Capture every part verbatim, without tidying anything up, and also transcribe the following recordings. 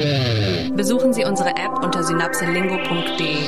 Besuchen Sie unsere App unter synapselingo punkt de.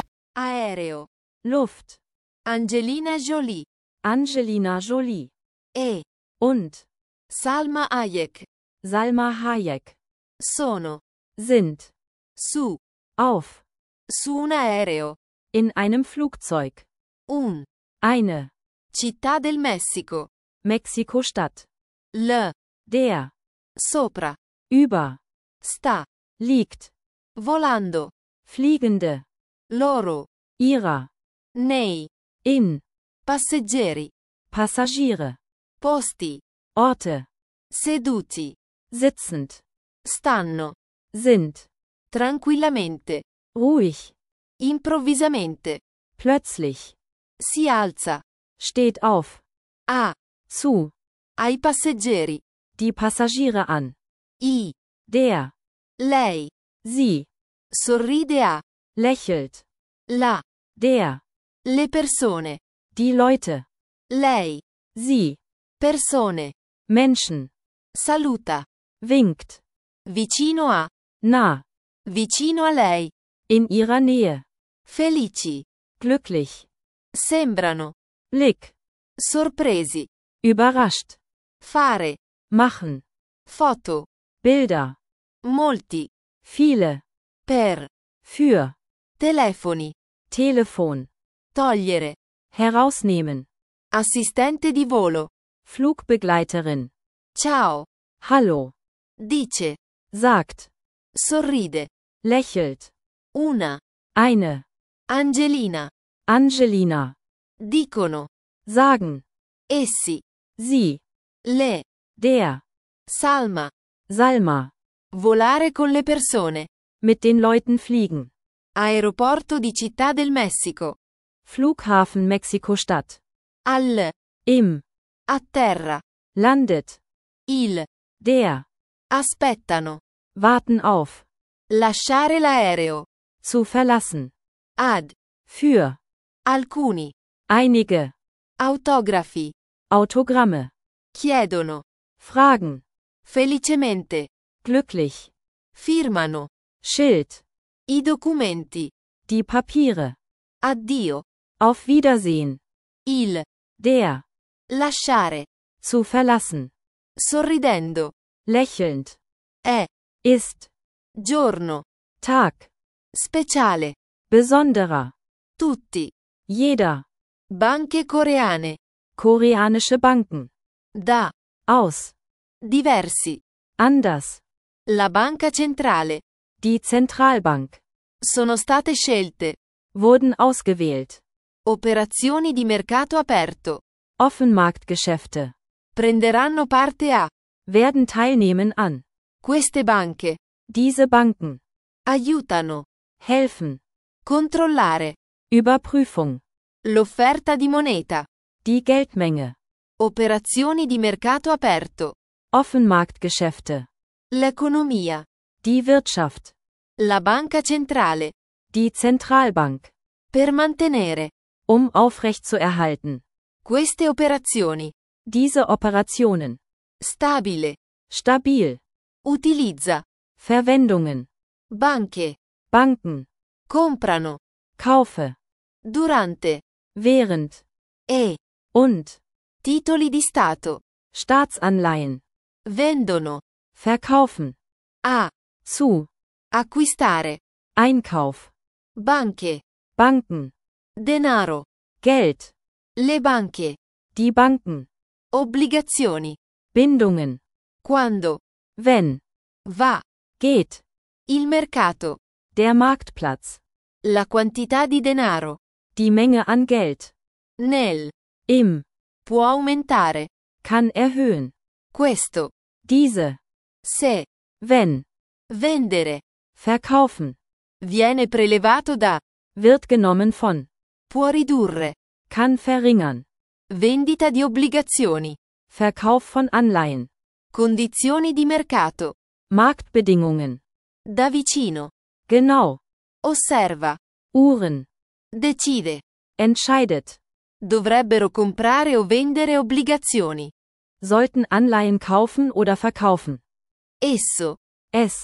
Aereo. Luft. Angelina Jolie. Angelina Jolie. E. Und Salma Hayek. Salma Hayek. Sono. Sind Su. auf Su un aereo. in einem Flugzeug. Un. Eine Città del Messico. Mexiko-Stadt. L. Der Sopra. über Sta. liegt. Volando. Fliegende. Loro. Ihrer. Nei. In. Passeggeri. Passagiere. Posti. Orte. Seduti. Sitzend. Stanno. Sind. Tranquillamente. Ruhig. Improvvisamente. Plötzlich. Si alza. Steht auf. A. Zu. Ai passeggeri. Die Passagiere an. I. Der. Lei. Sie. Sorride a. Lächelt. La. Der. Le persone. Die Leute. Lei. Sie. Persone. Menschen. Saluta. Winkt. Vicino a. Nah. Vicino a lei. In ihrer Nähe. Felici. Glücklich. Sembrano. Blick. Sorpresi. Überrascht. Fare. Machen. Foto. Bilder. Molti. Viele. Per. Für. Telefoni. Telefon. Togliere. Herausnehmen. Assistente di volo. Flugbegleiterin. Ciao. Hallo. Dice. Sagt. Sorride. Lächelt. Una. Eine. Angelina. Angelina. Dicono. Sagen. Essi. Sie. Le. Der. Salma. Salma. Volare con le persone. Mit den Leuten fliegen. Aeroporto di Città del Messico. Flughafen Mexiko-Stadt. Al. Im. A terra. Landet. Il. Der. Aspettano. Warten auf. Lasciare l'aereo. Zu verlassen. Ad. Für. Alcuni. Einige. Autografi. Autogramme. Chiedono. Fragen. Felicemente. Glücklich. Firmano. Schild. I documenti. Die Papiere. Addio. Auf Wiedersehen. Il. Der. Lasciare. Zu verlassen. Sorridendo. Lächelnd. È. Ist. Giorno. Tag. Speciale. Besonderer. Tutti. Jeder. Banche coreane. Koreanische Banken. Da. Aus. Diversi. Anders. La banca centrale. Die Zentralbank. Sono state scelte. Wurden ausgewählt. Operazioni di mercato aperto. Offenmarktgeschäfte. Prenderanno parte a. Werden teilnehmen an. Queste banche. Diese Banken. Aiutano. Helfen. Controllare. Überprüfung. L'offerta di moneta. Die Geldmenge. Operazioni di mercato aperto. Offenmarktgeschäfte. L'economia. Die Wirtschaft. La banca centrale. Die Zentralbank. Per mantenere. Um aufrechtzuerhalten. Queste operazioni. Diese Operationen. Stabile. Stabil. Utilizza. Verwendungen. Banche. Banken. Comprano. Kaufe. Durante. Während. E. Und. Titoli di Stato. Staatsanleihen. Vendono. Verkaufen. A. Zu. Acquistare. Einkauf. Banche. Banken. Denaro. Geld. Le banche. Die Banken. Obbligazioni. Bindungen. Quando. Wenn. Va. Geht. Il mercato. Der Marktplatz. La quantità di denaro. Die Menge an Geld. Nel. Im. Può aumentare. Kann erhöhen. Questo. Diese. Se. Wenn. Vendere. Verkaufen. Viene prelevato da. Wird genommen von. Può ridurre. Kann verringern. Vendita di obbligazioni. Verkauf von Anleihen. Condizioni di mercato. Marktbedingungen. Da vicino. Genau. Osserva. Uhren. Decide. Entscheidet. Dovrebbero comprare o vendere obbligazioni. Sollten Anleihen kaufen oder verkaufen. Esso. Es.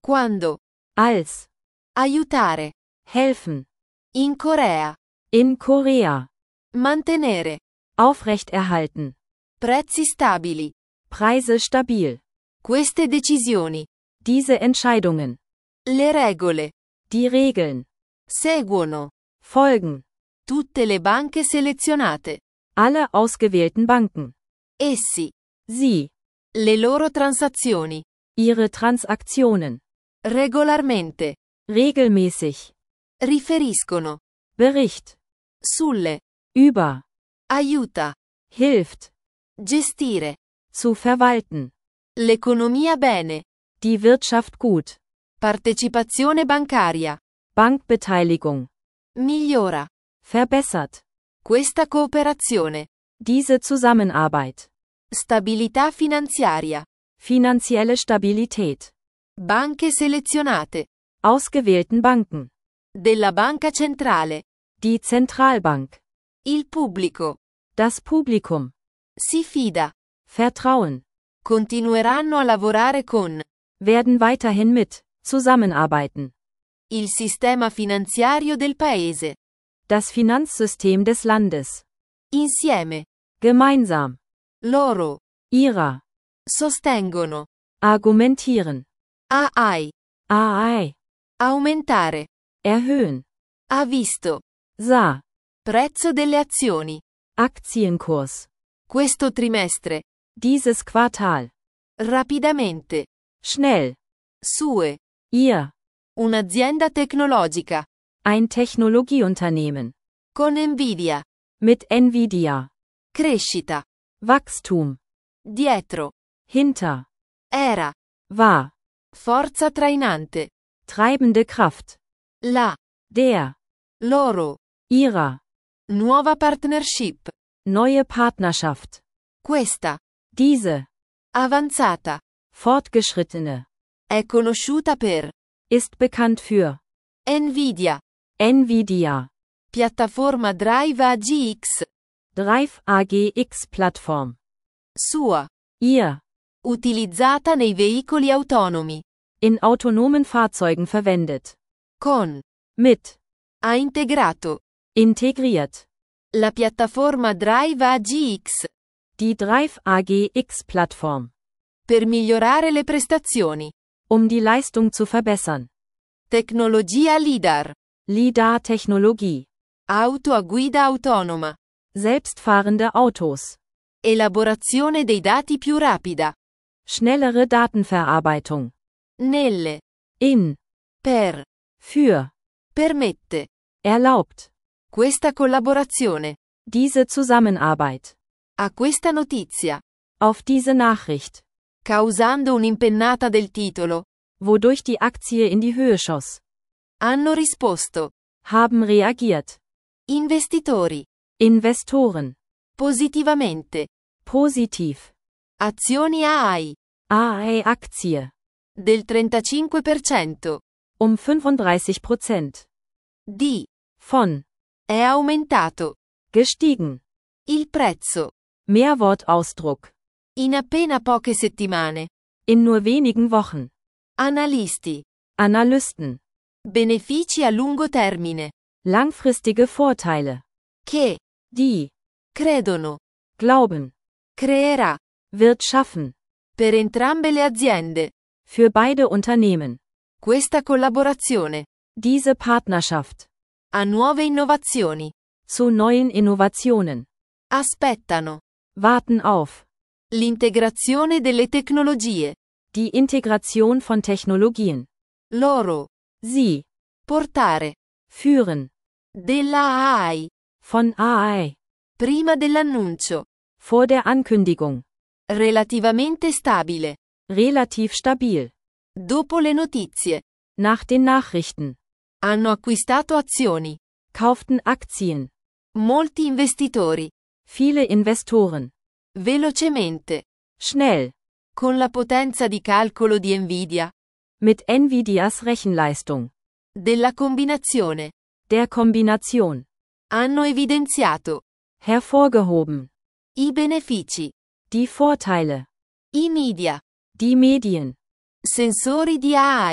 Quando. Als. Aiutare. Helfen. In Corea. In Korea. Mantenere. Aufrechterhalten. Prezzi stabili. Preise stabil. Queste decisioni. Diese Entscheidungen. Le regole. Die Regeln. Seguono. Folgen. Tutte le banche selezionate. Alle ausgewählten Banken. Essi. Sie. Le loro transazioni. Ihre Transaktionen. Regolarmente. Regelmäßig. Riferiscono. Bericht. Sulle. Über. Aiuta. Hilft. Gestire. Zu verwalten. L'economia bene. Die Wirtschaft gut. Partecipazione bancaria. Bankbeteiligung. Migliora. Verbessert. Questa cooperazione. Diese Zusammenarbeit. Stabilità finanziaria. Finanzielle Stabilität. Banche selezionate. Ausgewählten Banken. Della banca centrale. Die Zentralbank. Il pubblico. Das Publikum. Si fida. Vertrauen. Continueranno a lavorare con. Werden weiterhin mit. Zusammenarbeiten. Il sistema finanziario del paese. Das Finanzsystem des Landes. Insieme. Gemeinsam. Loro. Ihrer. Sostengono. Argumentieren. A I. A I. Aumentare. Erhöhen. Ha visto. Sah. Prezzo delle azioni. Aktienkurs. Questo trimestre. Dieses Quartal. Rapidamente. Schnell. Sue. Ihr. Un'azienda tecnologica. Ein Technologieunternehmen. Con Nvidia. Mit Nvidia. Crescita. Wachstum. Dietro. Hinter. Era. War. Forza trainante. Treibende Kraft. La. Der. Loro. Ihrer. Nuova partnership. Neue Partnerschaft. Questa. Diese. Avanzata. Fortgeschrittene. È conosciuta per. Ist bekannt für. Nvidia. Nvidia. Piattaforma Drive A G X. Drive A G X Plattform. Sua. Ihr. Utilizzata nei veicoli autonomi. In autonomen Fahrzeugen verwendet. Con. Mit. Ha integrato. Integriert. La piattaforma Drive A G X. Die Drive A G X Plattform. Per migliorare le prestazioni. Um die Leistung zu verbessern. Tecnologia LiDAR. LiDAR-Technologie. Auto a guida autonoma. Selbstfahrende Autos. Elaborazione dei dati più rapida. Schnellere Datenverarbeitung. Nelle. In. Per. Für. Permette. Erlaubt. Questa collaborazione. Diese Zusammenarbeit. A questa notizia. Auf diese Nachricht. Causando un'impennata del titolo. Wodurch die Aktie in die Höhe schoss. Hanno risposto. Haben reagiert. Investitori. Investoren. Positivamente. Positiv. Azioni A I. A I-Aktie. Del trentacinque per cento. Um fünfunddreißig Prozent. Di. Von. È aumentato. Gestiegen. Il prezzo. Mehrwortausdruck. In appena poche settimane. In nur wenigen Wochen. Analisti. Analysten. Benefici a lungo termine. Langfristige Vorteile. Che. Die. Credono. Glauben. Creerà. Wird schaffen. Per entrambe le aziende. Für beide Unternehmen. Questa collaborazione. Diese Partnerschaft. A nuove innovazioni. Zu neuen Innovationen. Aspettano. Warten auf. L'integrazione delle tecnologie. Die Integration von Technologien. Loro. Sie. Portare. Führen. Della A I. Von A I. Prima dell'annuncio. Vor der Ankündigung. Relativamente stabile. Relativ stabil. Dopo le notizie. Nach den Nachrichten. Hanno acquistato azioni. Kauften Aktien. Molti investitori. Viele Investoren. Velocemente. Schnell. Con la potenza di calcolo di Nvidia. Mit Nvidias Rechenleistung. Della combinazione. Der Kombination. Hanno evidenziato. Hervorgehoben. I benefici. Die Vorteile. I media. Die Medien. Sensori di A I.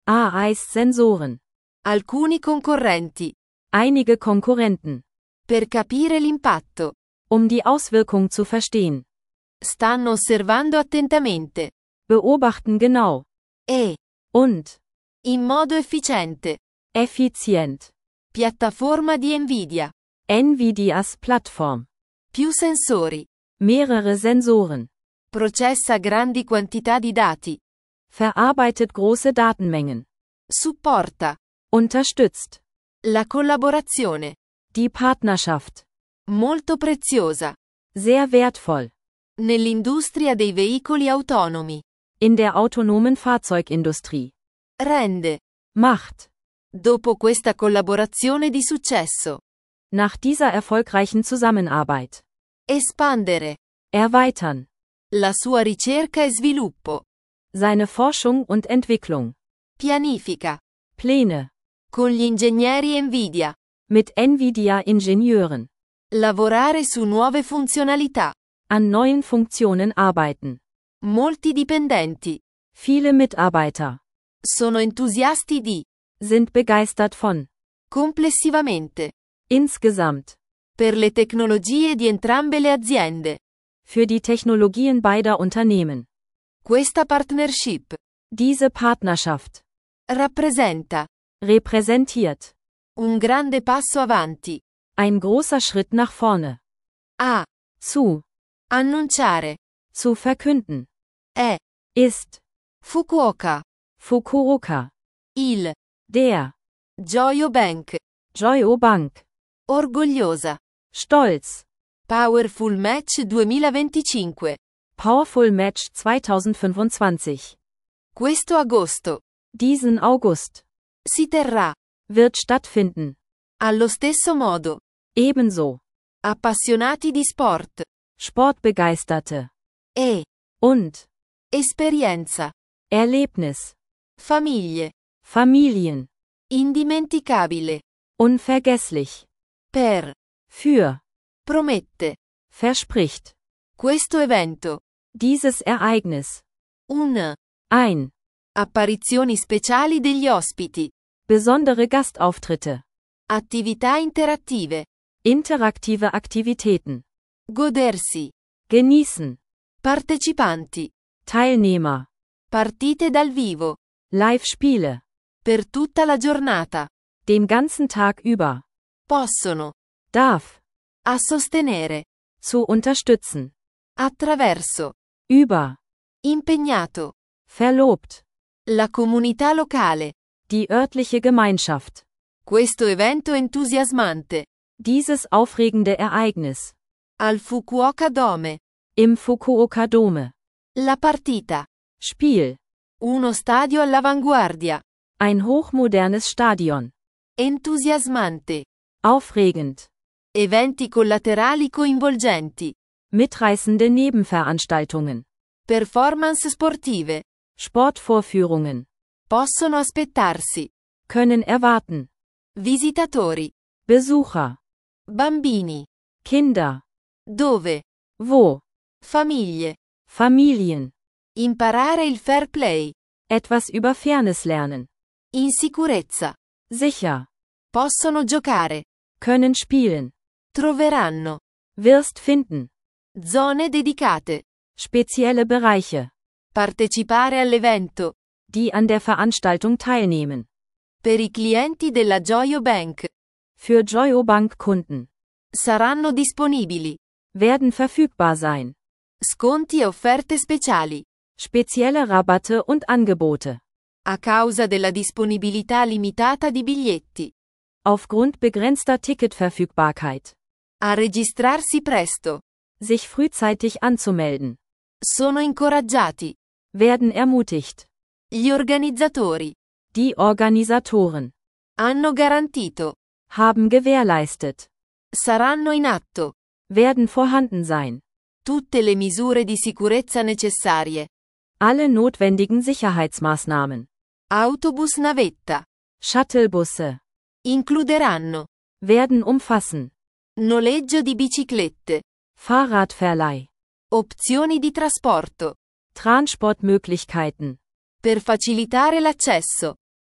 A I S-Sensoren. Alcuni concorrenti. Einige Konkurrenten. Per capire l'impatto. Um die Auswirkung zu verstehen. Stanno osservando attentamente. Beobachten genau. E. Und. In modo efficiente. Effizient. Piattaforma di Nvidia. Nvidias Plattform. Più sensori. Mehrere Sensoren. Processa grandi quantità di dati. Verarbeitet große Datenmengen. Supporta. Unterstützt. La collaborazione. Die Partnerschaft. Molto preziosa. Sehr wertvoll. Nell'industria dei veicoli autonomi. In der autonomen Fahrzeugindustrie. Rende. Macht. Dopo questa collaborazione di successo. Nach dieser erfolgreichen Zusammenarbeit. Espandere. Erweitern. La sua ricerca e sviluppo. Seine Forschung und Entwicklung. Pianifica. Pläne. Con gli ingegneri Nvidia. Mit Nvidia-Ingenieuren. Lavorare su nuove funzionalità. An neuen Funktionen arbeiten. Molti dipendenti. Viele Mitarbeiter. Sono entusiasti di. Sind begeistert von. Complessivamente. Insgesamt. Per le tecnologie di entrambe le aziende. Für die Technologien beider Unternehmen. Questa partnership. Diese Partnerschaft. Rappresenta. Repräsentiert. Un grande passo avanti. Ein großer Schritt nach vorne. A. Zu. Annunciare. Zu verkünden. È. Ist. Fukuoka. Fukuoka. Il. Der. Joyo Bank. Joyo Bank. Orgogliosa. Stolz. Powerful Match duemilaventicinque. Powerful Match zweitausendfünfundzwanzig. Questo agosto. Diesen August. Si terrà. Wird stattfinden. Allo stesso modo. Ebenso. Appassionati di sport. Sportbegeisterte. E. Und. Esperienza. Erlebnis. Famiglie. Familien. Indimenticabile. Unvergesslich. Per. Für. Promette. Verspricht. Questo evento. Dieses Ereignis. Un. Ein. Apparizioni speciali degli ospiti. Besondere Gastauftritte. Attività interattive. Interaktive Aktivitäten. Godersi. Genießen. Partecipanti. Teilnehmer. Partite dal vivo. Live-Spiele. Per tutta la giornata. Den ganzen Tag über. Possono. Darf. A sostenere. Zu unterstützen. Attraverso. Über. Impegnato. Verlobt. La comunità locale. Die örtliche Gemeinschaft. Questo evento entusiasmante. Dieses aufregende Ereignis. Al Fukuoka Dome. Im Fukuoka Dome. La partita. Spiel. Uno stadio all'avanguardia. Ein hochmodernes Stadion. Entusiasmante. Aufregend. Eventi collaterali coinvolgenti. Mitreißende Nebenveranstaltungen. Performance sportive. Sportvorführungen. Possono aspettarsi. Können erwarten. Visitatori. Besucher. Bambini. Kinder. Dove. Wo. Famiglie. Familien. Imparare il fair play. Etwas über Fairness lernen. In sicurezza. Sicher. Possono giocare. Können spielen. Troveranno. Wirst finden. Zone dedicate. Spezielle Bereiche. Partecipare all'evento. Die an der Veranstaltung teilnehmen. Per i clienti della Joyo Bank. Für Joyo Bank Kunden. Saranno disponibili. Werden verfügbar sein. Sconti e offerte speciali. Spezielle Rabatte und Angebote. A causa della disponibilità limitata di biglietti. Aufgrund begrenzter Ticketverfügbarkeit. A registrarsi presto. Sich frühzeitig anzumelden. Sono incoraggiati. Werden ermutigt. Gli organizzatori. Die Organisatoren. Hanno garantito. Haben gewährleistet. Saranno in atto. Werden vorhanden sein. Tutte le misure di sicurezza necessarie. Alle notwendigen Sicherheitsmaßnahmen. Autobus navetta. Shuttlebusse. Includeranno. Werden umfassen. Noleggio di biciclette. Fahrradverleih. Opzioni di trasporto. Transportmöglichkeiten. Per facilitare l'accesso.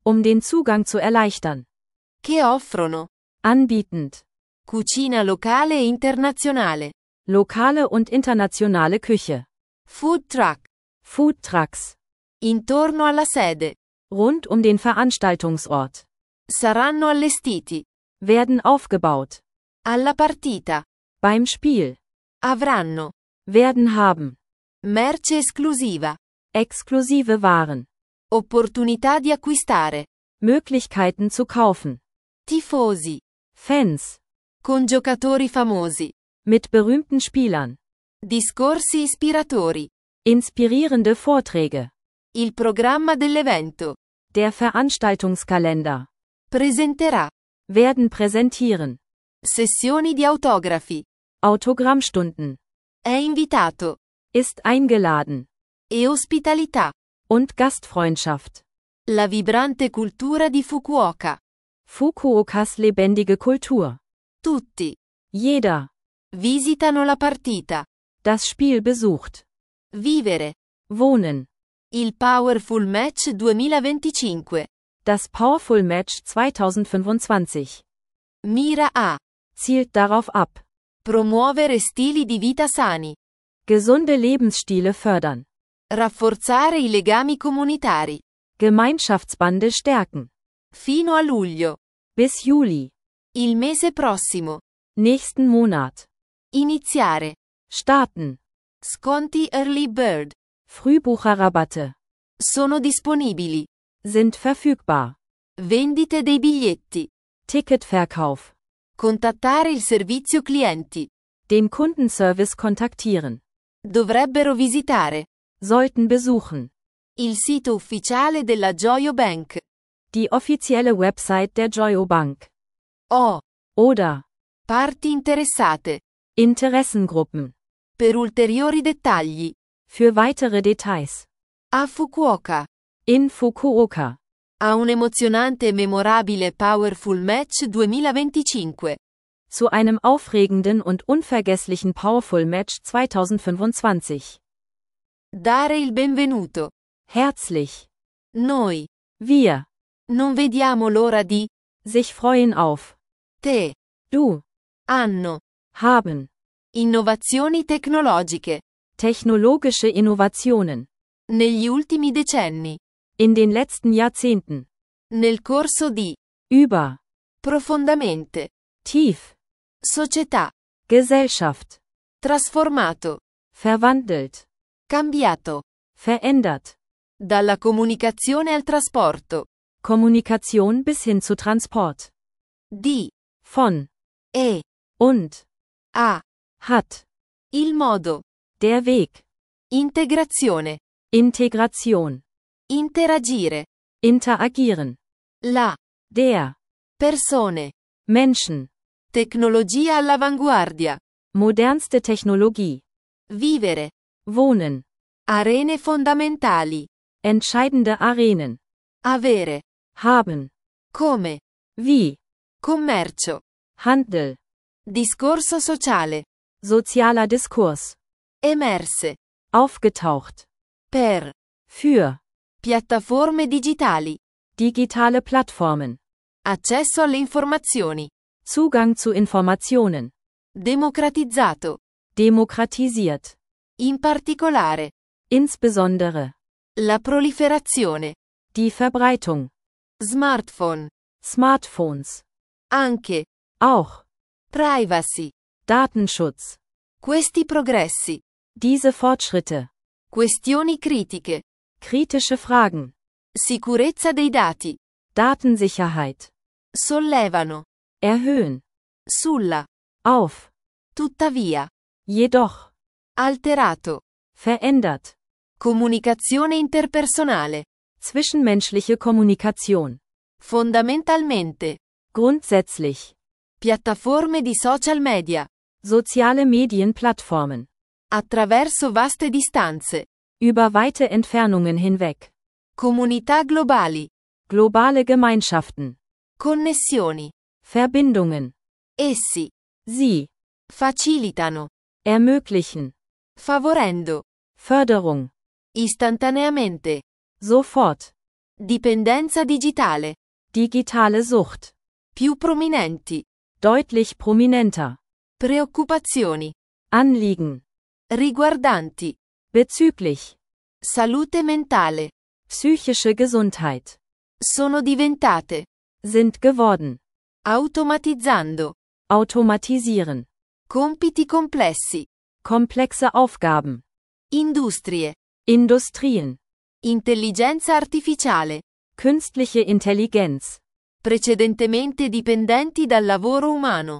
Um den Zugang zu erleichtern. Che offrono Anbietend. cucina locale e internazionale, Lokale und internationale Küche. food truck, Food Trucks. intorno alla sede, Rund um den Veranstaltungsort. saranno allestiti, Werden aufgebaut. alla partita, Beim Spiel. avranno, Werden haben. merce esclusiva, Exklusive Waren. opportunità di acquistare, Möglichkeiten zu kaufen. tifosi, Fans. con giocatori famosi, Mit berühmten Spielern. discorsi ispiratori, Inspirierende Vorträge. il programma dell'evento, Der Veranstaltungskalender. presenterà, Werden präsentieren. sessioni di autografi, Autogrammstunden. è invitato, Ist eingeladen. e ospitalità, Und Gastfreundschaft. la vibrante cultura di Fukuoka, Fukuokas lebendige Kultur. tutti, Jeder. visitano la partita, Das Spiel besucht. vivere, Wohnen. il Powerful Match duemilaventicinque, Das Powerful Match zweitausendfünfundzwanzig. mira a Zielt darauf ab. promuovere stili di vita sani, Gesunde Lebensstile fördern. rafforzare i legami comunitari, Gemeinschaftsbande stärken. fino a luglio, Bis Juli. il mese prossimo, Nächsten Monat. iniziare, Starten. sconti Early Bird, Frühbucherrabatte. sono disponibili, Sind verfügbar. vendite dei biglietti, Ticketverkauf. contattare il servizio clienti, Den Kundenservice kontaktieren. dovrebbero visitare, Sollten besuchen. il sito ufficiale della Joyo Bank, Die offizielle Website der Joyo Bank. o Oder parti interessate, Interessengruppen. per ulteriori dettagli, Für weitere Details. a Fukuoka, In Fukuoka. a un emozionante e memorabile Powerful Match duemilaventicinque. Zu einem aufregenden und unvergesslichen Powerful Match zweitausendfünfundzwanzig. Dare il benvenuto. Herzlich. Noi Wir. non vediamo l'ora di Sich freuen auf. te. Du. Hanno Haben. innovazioni tecnologiche Technologische Innovationen. negli ultimi decenni, In den letzten Jahrzehnten. nel corso di Über. profondamente Tief. società, Gesellschaft. trasformato, Verwandelt. cambiato, Verändert. dalla comunicazione al trasporto, Kommunikation bis hin zu Transport. di Von. e Und. a Hat. il modo, Der Weg. integrazione, Integration. interagire, Interagieren. la Der. persone, Menschen. tecnologia all'avanguardia, Modernste Technologie. vivere, Wohnen. arene fondamentali, Entscheidende Arenen. avere, Haben. come, Wie. commercio, Handel. discorso sociale, Sozialer Diskurs. emerse, Aufgetaucht. per, Für. piattaforme digitali, Digitale Plattformen. accesso alle informazioni, Zugang zu Informationen. democratizzato, Demokratisiert. in particolare, Insbesondere. la proliferazione, Die Verbreitung. smartphone, Smartphones. anche, Auch. privacy, Datenschutz. questi progressi, Diese Fortschritte. questioni critiche, Kritische Fragen. sicurezza dei dati, Datensicherheit. sollevano, Erhöhen. sulla, Auf. tuttavia, Jedoch. alterato, Verändert. comunicazione interpersonale, Zwischenmenschliche Kommunikation. fondamentalmente, Grundsätzlich. piattaforme di social media, Soziale Medienplattformen. attraverso vaste distanze, Über weite Entfernungen hinweg. comunità globali, Globale Gemeinschaften. connessioni, Verbindungen. essi, Sie. facilitano, Ermöglichen. favorendo, Förderung. istantaneamente, Sofort. Dipendenza digitale. Digitale Sucht. Più prominenti. Deutlich prominenter. Preoccupazioni. Anliegen. Riguardanti. Bezüglich. Salute mentale. Psychische Gesundheit. Sono diventate. Sind geworden. Automatizzando. Automatisieren. Compiti complessi. Komplexe Aufgaben. Industrie. Industrien. Intelligenza artificiale. Künstliche Intelligenz. Precedentemente dipendenti dal lavoro umano.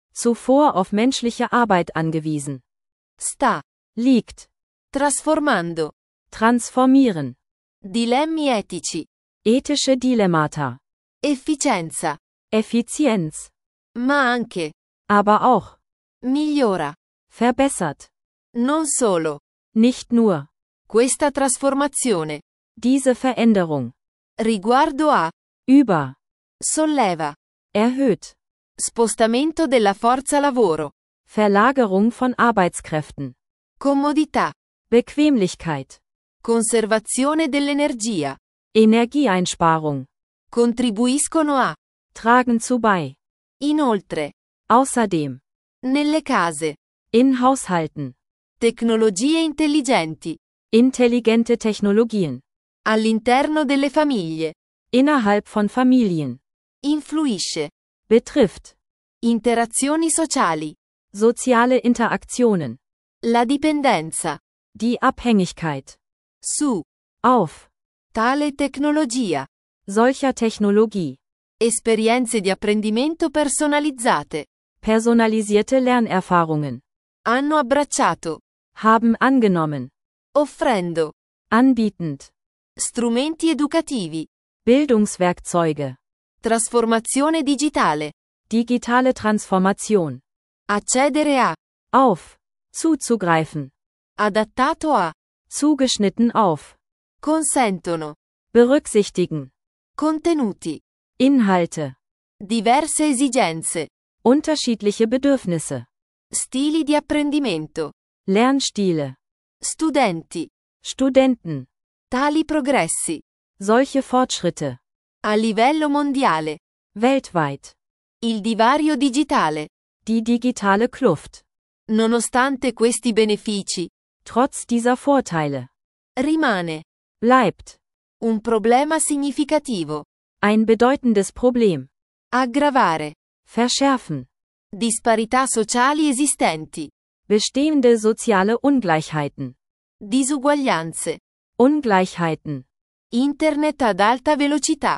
Zuvor auf menschliche Arbeit angewiesen. Sta. Liegt. Trasformando. Transformieren. Dilemmi etici. Ethische Dilemmata. Efficienza. Effizienz. Ma anche. Aber auch. Migliora. Verbessert. Non solo. Nicht nur. Questa trasformazione. Diese Veränderung. Riguardo a. Über. Solleva. Erhöht. Spostamento della forza lavoro. Verlagerung von Arbeitskräften. Comodità. Bequemlichkeit. Conservazione dell'energia. Energieeinsparung. Contribuiscono a. Tragen zu bei. Inoltre. Außerdem. Nelle case. In Haushalten. Tecnologie intelligenti. Intelligente Technologien. All'interno delle famiglie. Innerhalb von Familien. Influisce. Betrifft. Interazioni sociali. Soziale Interaktionen. La dipendenza. Die Abhängigkeit. Su. Auf. Tale tecnologia. Solcher Technologie. Esperienze di apprendimento personalizzate. Personalisierte Lernerfahrungen. Hanno abbracciato. Haben angenommen. Offrendo. Anbietend. Strumenti educativi. Bildungswerkzeuge. Trasformazione digitale. Digitale Transformation. Accedere a. Auf. Zuzugreifen. Adattato a. Zugeschnitten auf. Consentono. Berücksichtigen. Contenuti. Inhalte. Diverse esigenze. Unterschiedliche Bedürfnisse. Stili di apprendimento. Lernstile. Studenti. Studenten. Tali progressi. Solche Fortschritte. A livello mondiale. Weltweit. Il divario digitale. Die digitale Kluft. Nonostante questi benefici. Trotz dieser Vorteile. Rimane. Bleibt. Un problema significativo. Ein bedeutendes Problem. Aggravare. Verschärfen. Disparità sociali esistenti. Bestehende soziale Ungleichheiten. Disuguaglianze. Ungleichheiten. Internet ad alta velocità.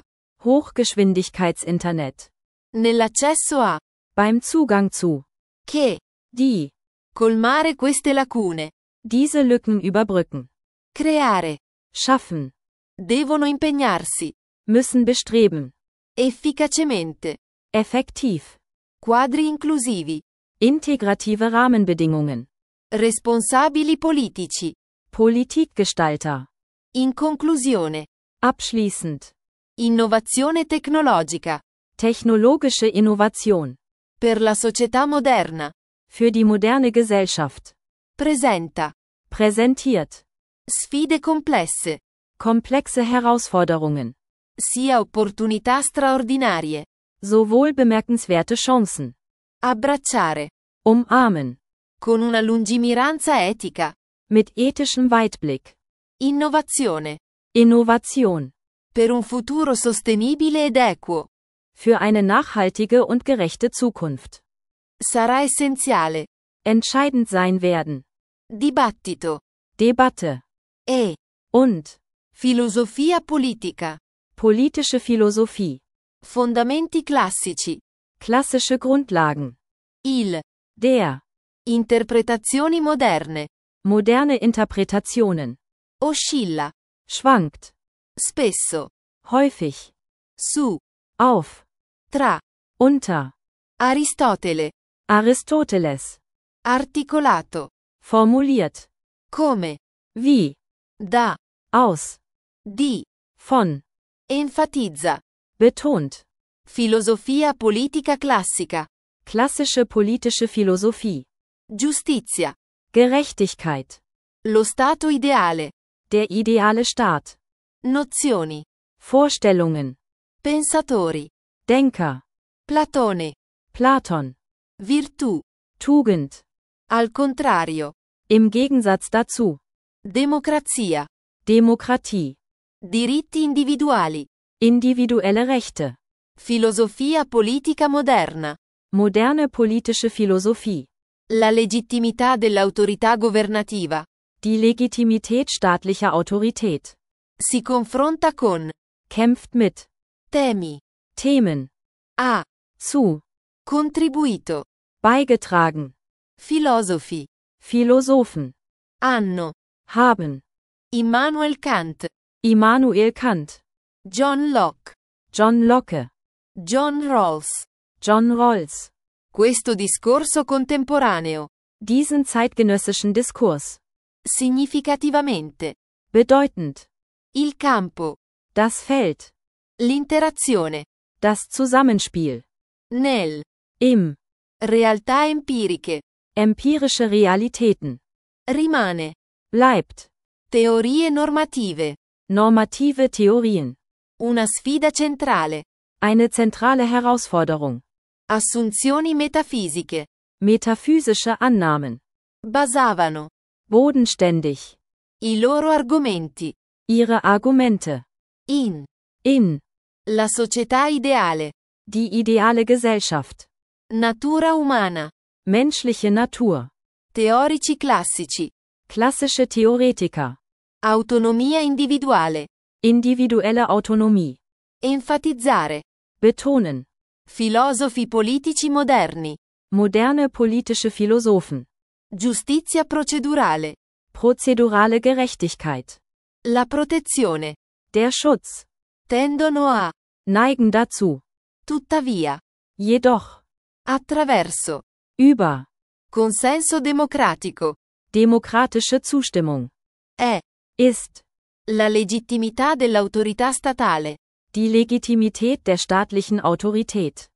Hochgeschwindigkeitsinternet. Nell'accesso a. Beim Zugang zu. Che. Die. Colmare queste lacune. Diese Lücken überbrücken. Creare. Schaffen. Devono impegnarsi. Müssen bestreben. Efficacemente. Effektiv. Quadri inclusivi. Integrative Rahmenbedingungen. Responsabili politici. Politikgestalter. In conclusione. Abschließend. Innovazione tecnologica. Technologische Innovation. Per la società moderna. Für die moderne Gesellschaft. Presenta. Präsentiert. Sfide complesse. Komplexe Herausforderungen. Sia opportunità straordinarie. Sowohl bemerkenswerte Chancen. Abbracciare. Umarmen. Con una lungimiranza etica. Mit ethischem Weitblick. Innovazione. Innovation. Per un futuro sostenibile ed equo. Für eine nachhaltige und gerechte Zukunft. Sarà essenziale. Entscheidend sein werden. Dibattito. Debatte. E. Und. Filosofia politica. Politische Philosophie. Fondamenti classici. Klassische Grundlagen. Il. Der. Interpretazioni moderne. Moderne Interpretationen. Oscilla. Schwankt. Spesso. Häufig. Su. Auf. Tra. Unter. Aristotele. Aristoteles. Articolato. Formuliert. Come. Wie. Da. Aus. Di. Von. Enfatizza. Betont. Filosofia politica classica. Klassische politische Philosophie. Giustizia. Gerechtigkeit. Lo stato ideale. Der ideale Staat. Nozioni. Vorstellungen, pensatori, Denker, Platone, Platon, virtù, Tugend, al contrario, im Gegensatz dazu, democrazia, Demokratie, diritti individuali, individuelle Rechte, filosofia politica moderna, moderne politische Philosophie, la legittimità dell'autorità governativa, die Legitimität staatlicher Autorität, si confronta con kämpft mit temi, Themen, ha zu, contribuito, beigetragen, filosofi, Philosophen, hanno, haben, Immanuel Kant, Immanuel Kant, John Locke, John Locke, John Rawls. John Rawls. Questo discorso contemporaneo, Diesen zeitgenössischen Diskurs. significativamente, Bedeutend. il campo, Das Feld. l'interazione, Das Zusammenspiel. nel, Im. realtà empiriche, Empirische Realitäten. rimane, Bleibt. teorie normative, Normative Theorien. una sfida centrale, Eine zentrale Herausforderung. assunzioni metafisiche, Metaphysische Annahmen. basavano, Bodenständig. i loro argomenti, Ihre Argumente. in, In. la società ideale, Die ideale Gesellschaft. natura umana, Menschliche Natur. teorici classici, Klassische Theoretiker. autonomia individuale, Individuelle Autonomie. enfatizzare, Betonen. filosofi politici moderni, Moderne politische Philosophen. giustizia procedurale, Prozedurale Gerechtigkeit. la protezione, Der Schutz. tendono a, Neigen dazu. tuttavia, Jedoch. attraverso, Über. consenso democratico, Demokratische Zustimmung. è, Ist. la legittimità dell'autorità statale, Die Legitimität der staatlichen Autorität.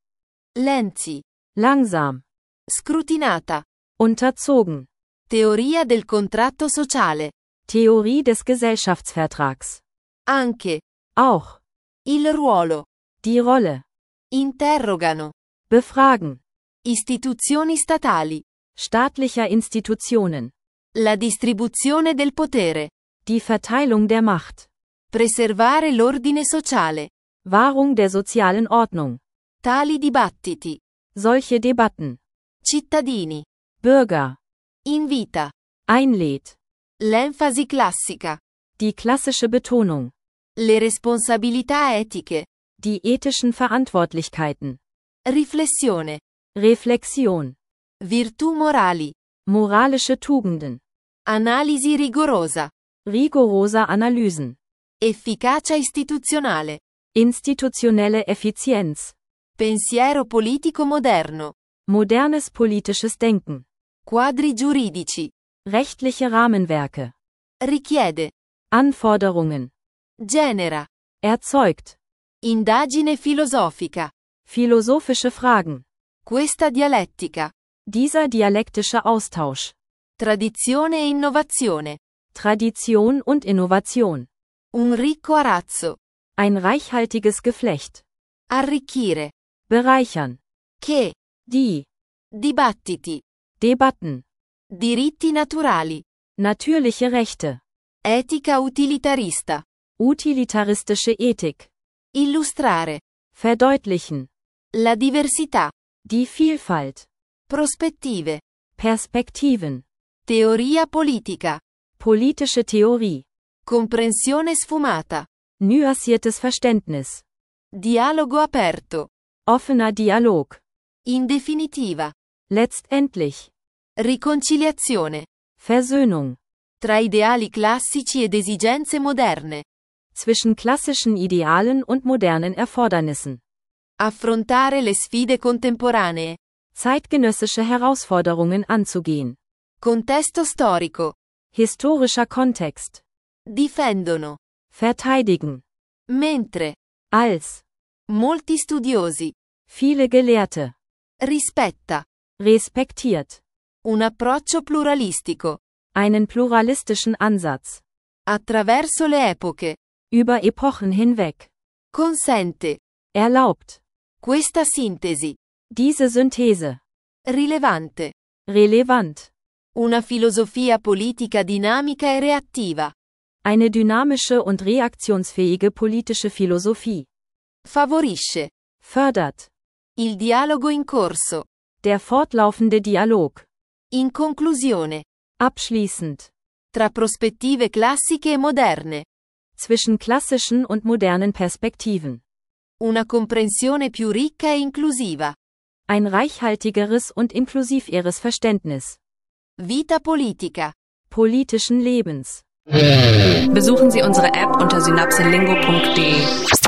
Lenzi, Langsam. scrutinata, Unterzogen. teoria del contratto sociale, Theorie des Gesellschaftsvertrags. anche, Auch. il ruolo, Die Rolle. interrogano, Befragen. istituzioni statali, Staatlicher Institutionen. la distribuzione del potere, Die Verteilung der Macht. preservare l'ordine sociale, Wahrung der sozialen Ordnung. tali dibattiti, Solche Debatten. cittadini, Bürger. invita, Einlädt. l'enfasi classica, Die klassische Betonung. le responsabilità etiche, Die ethischen Verantwortlichkeiten. riflessione, Reflexion. virtù morali, Moralische Tugenden. analisi rigorosa, Rigoroser Analysen. efficacia istituzionale, Institutionelle Effizienz. pensiero politico moderno, Modernes politisches Denken. quadri giuridici, Rechtliche Rahmenwerke. richiede, Anforderungen. genera, Erzeugt. indagine filosofica, Philosophische Fragen. questa dialettica, Dieser dialektische Austausch. tradizione e innovazione, Tradition und Innovation. un ricco arazzo, Ein reichhaltiges Geflecht. arricchire, Bereichern. che, Die. dibattiti, Debatten. diritti naturali, Natürliche Rechte. etica utilitarista, Utilitaristische Ethik. illustrare, Verdeutlichen. la diversità, Die Vielfalt. prospettive, Perspektiven. teoria politica, Politische Theorie. comprensione sfumata, Nuanciertes Verständnis. dialogo aperto, Offener Dialog. in definitiva, Letztendlich. riconciliazione, Versöhnung. tra ideali classici ed esigenze moderne, Zwischen klassischen Idealen und modernen Erfordernissen. affrontare le sfide contemporanee, Zeitgenössische Herausforderungen anzugehen. contesto storico, Historischer Kontext. difendono, Verteidigen. mentre, Als. molti studiosi, Viele Gelehrte. rispetta, Respektiert. un approccio pluralistico, Einen pluralistischen Ansatz. attraverso le epoche, Über Epochen hinweg. Consente. Erlaubt. Questa sintesi. Diese Synthese. Rilevante. Relevant. Una filosofia politica dinamica e reattiva. Eine dynamische und reaktionsfähige politische Philosophie. Favorisce. Fördert. Il dialogo in corso. Der fortlaufende Dialog. In conclusione. Abschließend. Tra prospettive classiche e moderne. Zwischen klassischen und modernen Perspektiven. Una comprensione più ricca e inclusiva. Ein reichhaltigeres und inklusiveres Verständnis. Vita politica. Politischen Lebens. Besuchen Sie unsere App unter synapselingo punkt de.